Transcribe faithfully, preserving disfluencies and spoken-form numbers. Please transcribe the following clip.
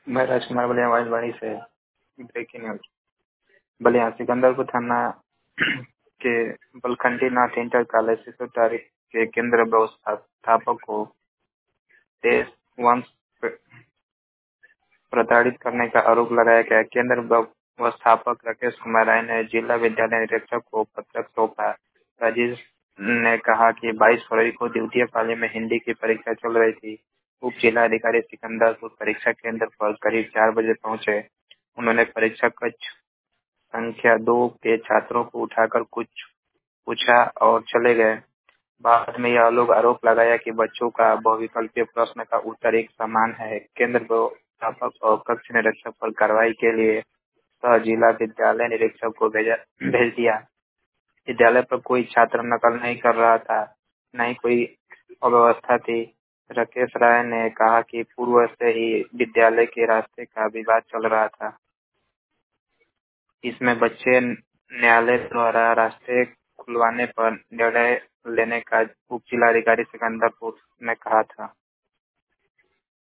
मैं राजकुमार बलिया वाइसबाड़ी से breaking news. Ballia Sikandarpur थाना के बलखंडी नाथ इंटर कॉलेज सिसोटारी के केंद्र व्यवस्थापक को देश वंश प्रताड़ित करने का आरोप लगाया गया। केंद्र व्यवस्थापक राकेश कुमार राय ने जिला विद्यालय निरीक्षक को पत्र सौंपा। राजेश ने कहा कि बाईस फरवरी को द्वितीय पाली में हिंदी की परीक्षा चल रही थी। उप जिला अधिकारी सिकंदरपुर परीक्षा केंद्र पर करीब चार बजे पहुंचे। उन्होंने परीक्षा कक्ष संख्या दो के छात्रों को उठाकर कुछ पूछा और चले गए। बाद में यह लोग आरोप लगाया कि बच्चों का बहुविकल्पीय प्रश्न का उत्तर एक समान है। केंद्र व्यवस्थापक और कक्ष निरीक्षक पर कार्रवाई के लिए सह जिला विद्यालय निरीक्षक को भेजा भेज दिया। विद्यालय पर कोई छात्र नकल नहीं कर रहा था, न ही कोई अव्यवस्था थी। राकेश राय ने कहा कि पूर्व से ही विद्यालय के रास्ते का विवाद चल रहा था। इसमें बच्चे न्यायालय द्वारा रास्ते खुलवाने पर निर्णय लेने का उप जिलाधिकारी सिकंदरपुर ने कहा था।